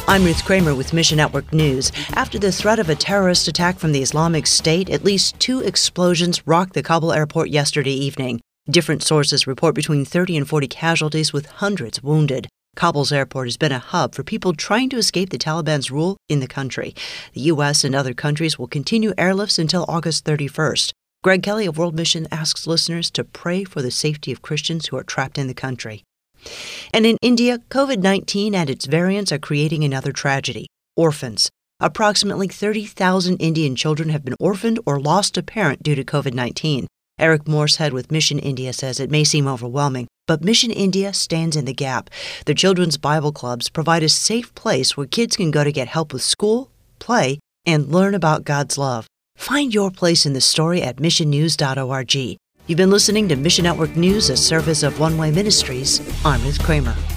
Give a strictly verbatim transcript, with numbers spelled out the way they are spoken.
I'm Ruth Kramer with Mission Network News. After the threat of a terrorist attack from the Islamic State, at least two explosions rocked the Kabul airport yesterday evening. Different sources report between thirty and forty casualties with hundreds wounded. Kabul's airport has been a hub for people trying to escape the Taliban's rule in the country. The U S and other countries will continue airlifts until August thirty-first. Greg Kelly of World Mission asks listeners to pray for the safety of Christians who are trapped in the country. And in India, covid nineteen and its variants are creating another tragedy: orphans. Approximately thirty thousand Indian children have been orphaned or lost a parent due to covid nineteen. Eric Morsehead with Mission India says it may seem overwhelming, but Mission India stands in the gap. The children's Bible clubs provide a safe place where kids can go to get help with school, play, and learn about God's love. Find your place in the story at mission news dot org. You've been listening to Mission Network News, a service of One Way Ministries. I'm Ruth Kramer.